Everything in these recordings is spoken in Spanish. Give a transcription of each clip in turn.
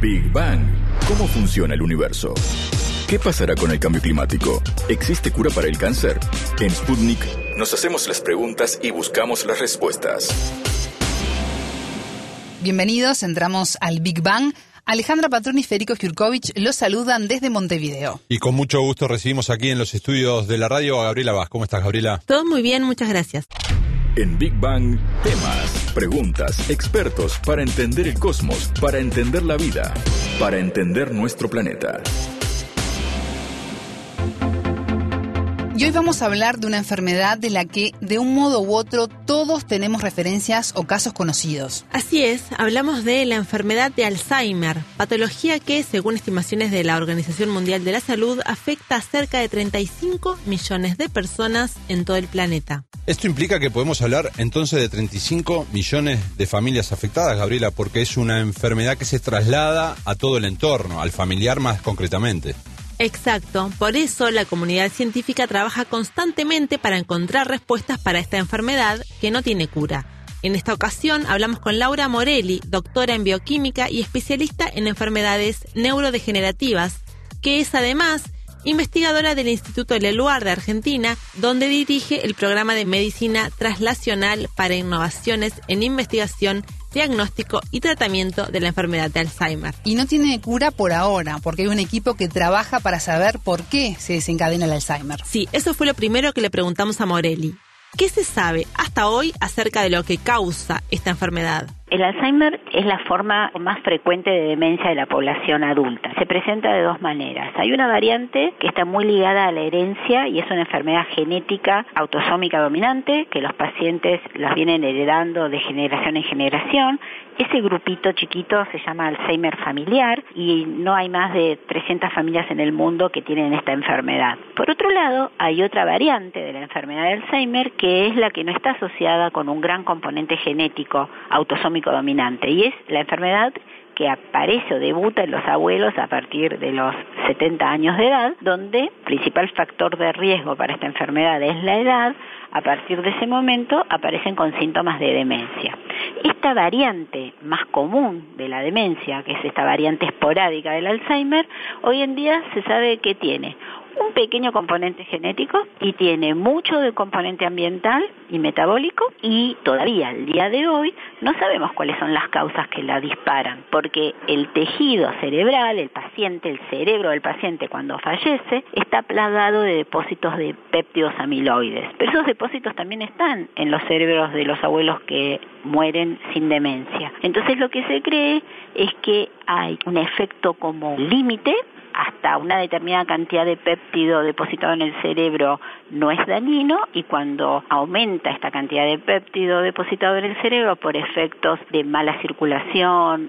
Big Bang. ¿Cómo funciona el universo? ¿Qué pasará con el cambio climático? ¿Existe cura para el cáncer? En Sputnik nos hacemos las preguntas y buscamos las respuestas. Bienvenidos, entramos al Big Bang. Alejandra Patrón y Federico Jurkovic los saludan desde Montevideo. Y con mucho gusto recibimos aquí en los estudios de la radio a Gabriela Vaz. ¿Cómo estás, Gabriela? Todo muy bien, muchas gracias. En Big Bang, temas, preguntas, expertos para entender el cosmos, para entender la vida, para entender nuestro planeta. Y hoy vamos a hablar de una enfermedad de la que, de un modo u otro, todos tenemos referencias o casos conocidos. Así es, hablamos de la enfermedad de Alzheimer, patología que, según estimaciones de la Organización Mundial de la Salud, afecta a cerca de 35 millones de personas en todo el planeta. Esto implica que podemos hablar entonces de 35 millones de familias afectadas, Gabriela, porque es una enfermedad que se traslada a todo el entorno, al familiar más concretamente. Exacto, por eso la comunidad científica trabaja constantemente para encontrar respuestas para esta enfermedad que no tiene cura. En esta ocasión hablamos con Laura Morelli, doctora en bioquímica y especialista en enfermedades neurodegenerativas, que es además investigadora del Instituto Leluar de Argentina, donde dirige el programa de medicina translacional para innovaciones en investigación, diagnóstico y tratamiento de la enfermedad de Alzheimer. Y no tiene cura por ahora, porque hay un equipo que trabaja para saber por qué se desencadena el Alzheimer. Sí, eso fue lo primero que le preguntamos a Morelli. ¿Qué se sabe hasta hoy acerca de lo que causa esta enfermedad? El Alzheimer es la forma más frecuente de demencia de la población adulta. Se presenta de dos maneras. Hay una variante que está muy ligada a la herencia y es una enfermedad genética autosómica dominante que los pacientes las vienen heredando de generación en generación. Ese grupito chiquito se llama Alzheimer familiar y no hay más de 300 familias en el mundo que tienen esta enfermedad. Por otro lado, hay otra variante de la enfermedad de Alzheimer que es la que no está asociada con un gran componente genético autosómico dominante y es la enfermedad que aparece o debuta en los abuelos a partir de los 70 años de edad, donde el principal factor de riesgo para esta enfermedad es la edad. A partir de ese momento aparecen con síntomas de demencia. Esta variante más común de la demencia, que es esta variante esporádica del Alzheimer, hoy en día se sabe que tiene un pequeño componente genético y tiene mucho de componente ambiental y metabólico y todavía al día de hoy no sabemos cuáles son las causas que la disparan, porque el tejido cerebral, el cerebro del paciente cuando fallece está plagado de depósitos de péptidos amiloides, pero esos depósitos también están en los cerebros de los abuelos que mueren sin demencia. Entonces lo que se cree es que hay un efecto como límite. Hasta una determinada cantidad de péptido depositado en el cerebro no es dañino y cuando aumenta esta cantidad de péptido depositado en el cerebro por efectos de mala circulación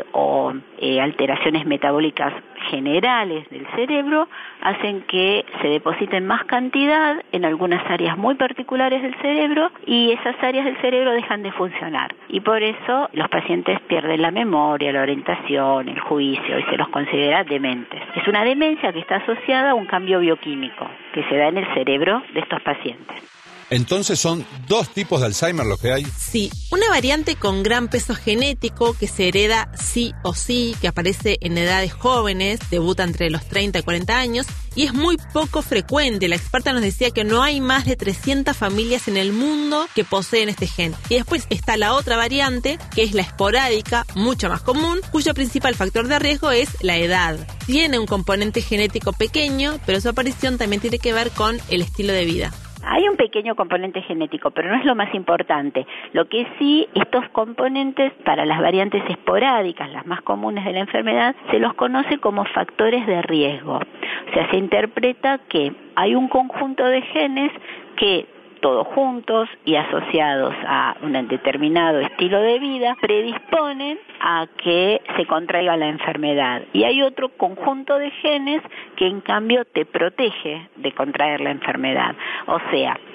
o alteraciones metabólicas generales del cerebro, hacen que se depositen más cantidad en algunas áreas muy particulares del cerebro y esas áreas del cerebro dejan de funcionar. Y por eso los pacientes pierden la memoria, la orientación, el juicio y se los considera dementes. Es una demencia que está asociada a un cambio bioquímico que se da en el cerebro de estos pacientes. Entonces son dos tipos de Alzheimer los que hay. Sí, una variante con gran peso genético que se hereda sí o sí, que aparece en edades jóvenes, debuta entre los 30 y 40 años y es muy poco frecuente. La experta nos decía que no hay más de 300 familias en el mundo que poseen este gen. Y después está la otra variante, que es la esporádica, mucho más común, cuyo principal factor de riesgo es la edad. Tiene un componente genético pequeño, pero su aparición también tiene que ver con el estilo de vida. Hay un pequeño componente genético, pero no es lo más importante. Lo que sí, estos componentes para las variantes esporádicas, las más comunes de la enfermedad, se los conoce como factores de riesgo. O sea, se interpreta que hay un conjunto de genes que todos juntos y asociados a un determinado estilo de vida, predisponen a que se contraiga la enfermedad. Y hay otro conjunto de genes que en cambio te protege de contraer la enfermedad. O sea,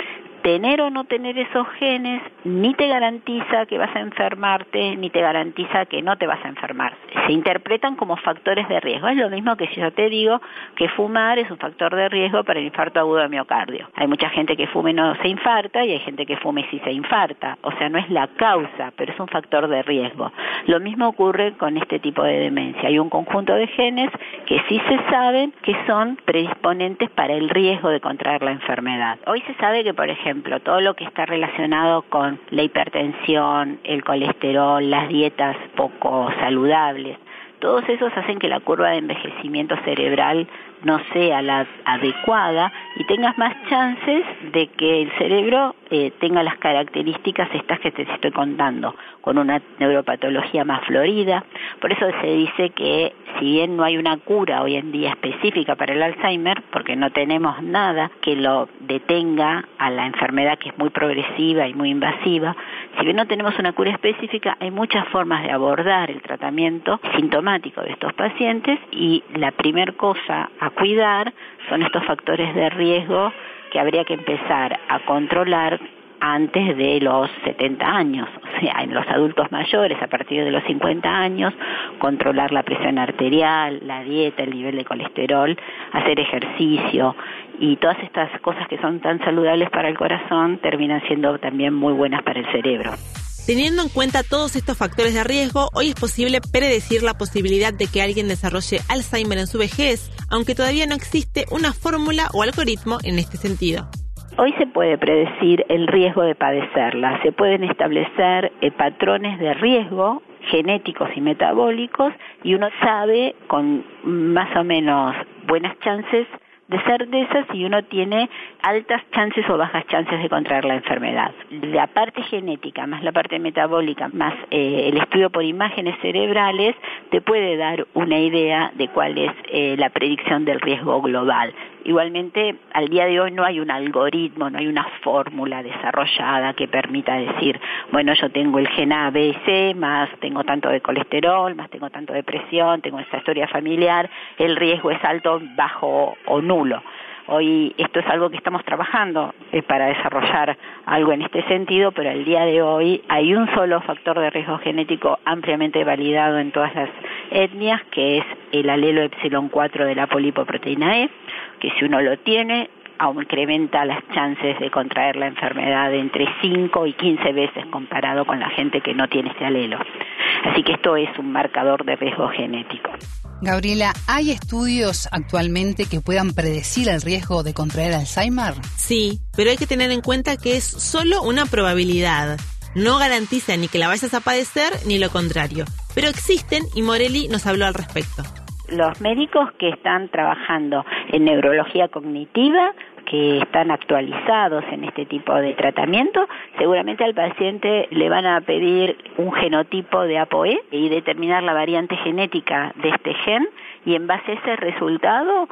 tener o no tener esos genes ni te garantiza que vas a enfermarte, ni te garantiza que no te vas a enfermar. Se interpretan como factores de riesgo. Es lo mismo que si yo te digo que fumar es un factor de riesgo para el infarto agudo de miocardio. Hay mucha gente que fume y no se infarta, y hay gente que fume y sí se infarta. O sea, no es la causa, pero es un factor de riesgo. Lo mismo ocurre con este tipo de demencia. Hay un conjunto de genes que sí se saben que son predisponentes para el riesgo de contraer la enfermedad. Hoy se sabe que, por ejemplo, todo lo que está relacionado con la hipertensión, el colesterol, las dietas poco saludables, todos esos hacen que la curva de envejecimiento cerebral no sea la adecuada y tengas más chances de que el cerebro tenga las características estas que te estoy contando, con una neuropatología más florida. Por eso se dice que si bien no hay una cura hoy en día específica para el Alzheimer, porque no tenemos nada que lo detenga a la enfermedad, que es muy progresiva y muy invasiva, si bien no tenemos una cura específica, hay muchas formas de abordar el tratamiento sintomático de estos pacientes, y la primer cosa a cuidar son estos factores de riesgo que habría que empezar a controlar antes de los 70 años, o sea, en los adultos mayores, a partir de los 50 años, controlar la presión arterial, la dieta, el nivel de colesterol, hacer ejercicio, y todas estas cosas que son tan saludables para el corazón terminan siendo también muy buenas para el cerebro. Teniendo en cuenta todos estos factores de riesgo, hoy es posible predecir la posibilidad de que alguien desarrolle Alzheimer en su vejez, aunque todavía no existe una fórmula o algoritmo en este sentido. Hoy se puede predecir el riesgo de padecerla, se pueden establecer patrones de riesgo genéticos y metabólicos, y uno sabe con más o menos buenas chances de ser de esas, y uno tiene altas chances o bajas chances de contraer la enfermedad. La parte genética más la parte metabólica más el estudio por imágenes cerebrales te puede dar una idea de cuál es la predicción del riesgo global. Igualmente, al día de hoy no hay un algoritmo, no hay una fórmula desarrollada que permita decir, bueno, yo tengo el gen A, B y C, más tengo tanto de colesterol, más tengo tanto de presión, tengo esta historia familiar, el riesgo es alto, bajo o nulo. Hoy esto es algo que estamos trabajando para desarrollar algo en este sentido, pero al día de hoy hay un solo factor de riesgo genético ampliamente validado en todas las etnias, que es el alelo epsilon 4 de la polipoproteína E, que si uno lo tiene, incrementa las chances de contraer la enfermedad de entre 5 y 15 veces comparado con la gente que no tiene este alelo. Así que esto es un marcador de riesgo genético. Gabriela, ¿hay estudios actualmente que puedan predecir el riesgo de contraer Alzheimer? Sí, pero hay que tener en cuenta que es solo una probabilidad. No garantiza ni que la vayas a padecer ni lo contrario. Pero existen, y Morelli nos habló al respecto. Los médicos que están trabajando en neurología cognitiva, que están actualizados en este tipo de tratamiento, seguramente al paciente le van a pedir un genotipo de ApoE y determinar la variante genética de este gen, y en base a ese resultado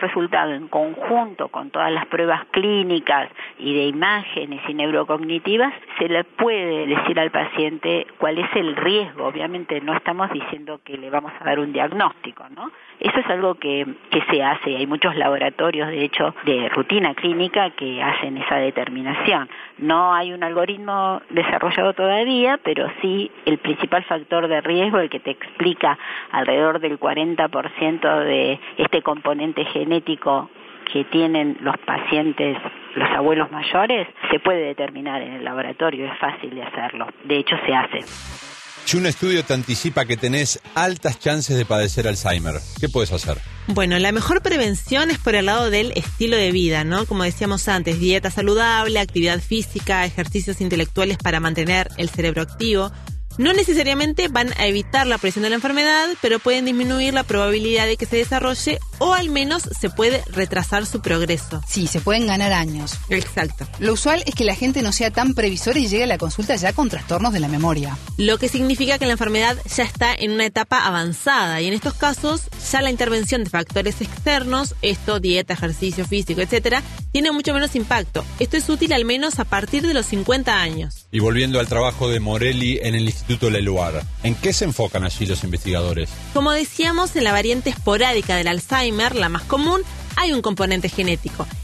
en conjunto con todas las pruebas clínicas y de imágenes y neurocognitivas, se le puede decir al paciente cuál es el riesgo. Obviamente no estamos diciendo que le vamos a dar un diagnóstico, ¿no? Eso es algo que se hace. Hay muchos laboratorios, de hecho, de rutina clínica que hacen esa determinación. No hay un algoritmo desarrollado todavía, pero sí el principal factor de riesgo, el que te explica alrededor del 40% de este componente genético que tienen los pacientes, los abuelos mayores, se puede determinar en el laboratorio, es fácil de hacerlo. De hecho, se hace. Si un estudio te anticipa que tenés altas chances de padecer Alzheimer, ¿qué puedes hacer? Bueno, la mejor prevención es por el lado del estilo de vida, ¿no? Como decíamos antes, dieta saludable, actividad física, ejercicios intelectuales para mantener el cerebro activo. No necesariamente van a evitar la aparición de la enfermedad, pero pueden disminuir la probabilidad de que se desarrolle, o al menos se puede retrasar su progreso. Sí, se pueden ganar años. Exacto. Lo usual es que la gente no sea tan previsora y llegue a la consulta ya con trastornos de la memoria. Lo que significa que la enfermedad ya está en una etapa avanzada, y en estos casos ya la intervención de factores externos, dieta, ejercicio físico, etcétera, tiene mucho menos impacto. Esto es útil al menos a partir de los 50 años. Y volviendo al trabajo de Morelli en el Instituto Leluar, ¿en qué se enfocan allí los investigadores? Como decíamos, en la variante esporádica del Alzheimer, la más común, hay un componente genético.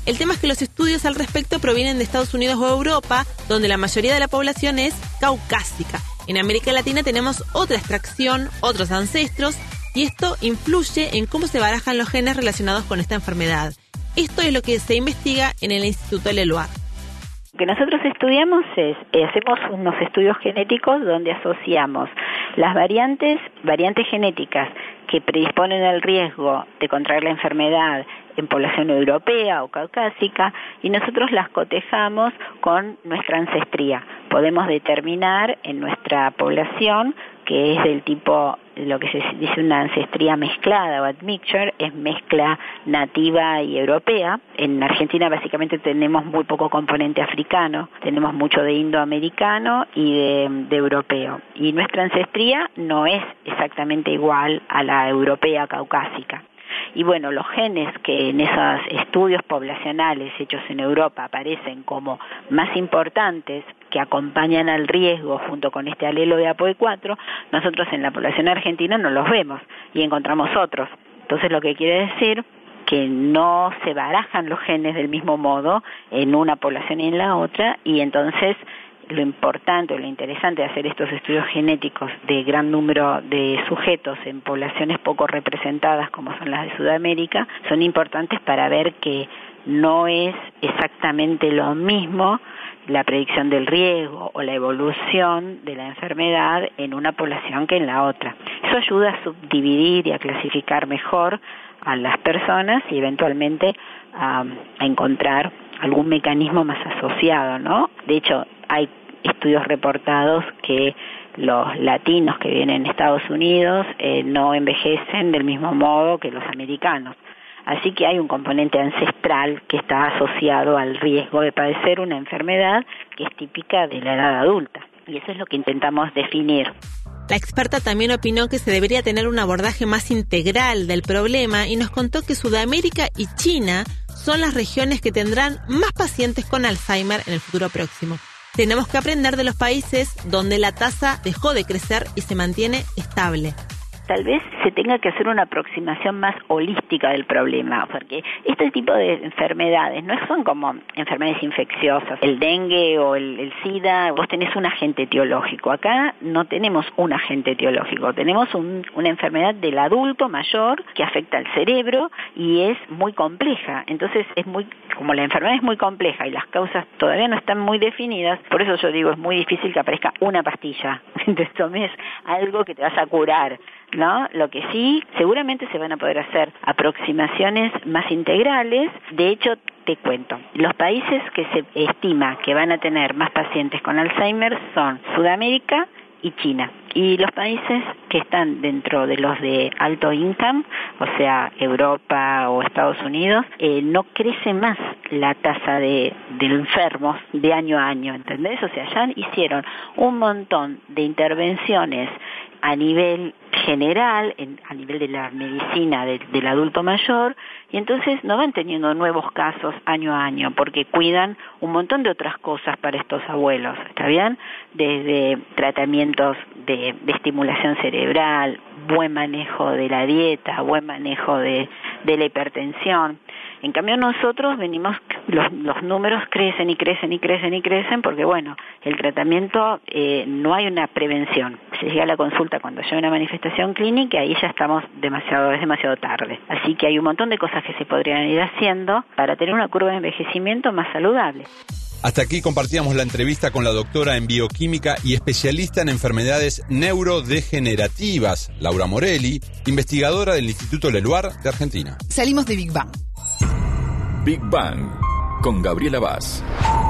El tema es que los estudios al respecto provienen de Estados Unidos o Europa, donde la mayoría de la población es caucásica. En América Latina tenemos otra extracción, otros ancestros, y esto influye en cómo se barajan los genes relacionados con esta enfermedad. Esto es lo que se investiga en el Instituto Leloir. Lo que nosotros estudiamos es, hacemos unos estudios genéticos donde asociamos las variantes genéticas que predisponen al riesgo de contraer la enfermedad en población europea o caucásica, y nosotros las cotejamos con nuestra ancestría. Podemos determinar en nuestra población, que es del tipo, lo que se dice una ancestría mezclada o admixture, es mezcla nativa y europea. En Argentina básicamente tenemos muy poco componente africano, tenemos mucho de indoamericano y de europeo. Y nuestra ancestría no es exactamente igual a la europea caucásica. Y bueno, los genes que en esos estudios poblacionales hechos en Europa aparecen como más importantes, que acompañan al riesgo junto con este alelo de APOE4, nosotros en la población argentina no los vemos y encontramos otros. Entonces lo que quiere decir que no se barajan los genes del mismo modo en una población y en la otra, y entonces lo importante o lo interesante de hacer estos estudios genéticos de gran número de sujetos en poblaciones poco representadas como son las de Sudamérica, son importantes para ver que no es exactamente lo mismo la predicción del riesgo o la evolución de la enfermedad en una población que en la otra. Eso ayuda a subdividir y a clasificar mejor a las personas y eventualmente a encontrar algún mecanismo más asociado, ¿no? De hecho, hay estudios reportados que los latinos que vienen en Estados Unidos no envejecen del mismo modo que los americanos. Así que hay un componente ancestral que está asociado al riesgo de padecer una enfermedad que es típica de la edad adulta. Y eso es lo que intentamos definir. La experta también opinó que se debería tener un abordaje más integral del problema y nos contó que Sudamérica y China son las regiones que tendrán más pacientes con Alzheimer en el futuro próximo. Tenemos que aprender de los países donde la tasa dejó de crecer y se mantiene estable. Tal vez se tenga que hacer una aproximación más holística del problema, porque este tipo de enfermedades no son como enfermedades infecciosas. El dengue o el SIDA, vos tenés un agente etiológico. Acá no tenemos un agente etiológico, tenemos una enfermedad del adulto mayor que afecta al cerebro y es muy compleja. Entonces, como la enfermedad es muy compleja y las causas todavía no están muy definidas, por eso yo digo, es muy difícil que aparezca una pastilla, te tomes algo que te vas a curar, ¿no? Lo que sí, seguramente se van a poder hacer aproximaciones más integrales. De hecho, te cuento, los países que se estima que van a tener más pacientes con Alzheimer son Sudamérica y China. Y los países que están dentro de los de alto income, o sea, Europa o Estados Unidos, no crece más la tasa de enfermos de año a año, ¿entendés? O sea, ya hicieron un montón de intervenciones a nivel general, a nivel de la medicina del adulto mayor, y entonces no van teniendo nuevos casos año a año, porque cuidan un montón de otras cosas para estos abuelos, ¿está bien? Desde tratamientos de estimulación cerebral, buen manejo de la dieta, buen manejo de la hipertensión. En cambio nosotros venimos, los números crecen y crecen y crecen y crecen porque, bueno, el tratamiento, no hay una prevención. Se llega a la consulta cuando ya hay una manifestación clínica y ahí ya estamos es demasiado tarde. Así que hay un montón de cosas que se podrían ir haciendo para tener una curva de envejecimiento más saludable. Hasta aquí compartíamos la entrevista con la doctora en bioquímica y especialista en enfermedades neurodegenerativas, Laura Morelli, investigadora del Instituto Leloir de Argentina. Salimos de Big Bang. Big Bang con Gabriela Vaz.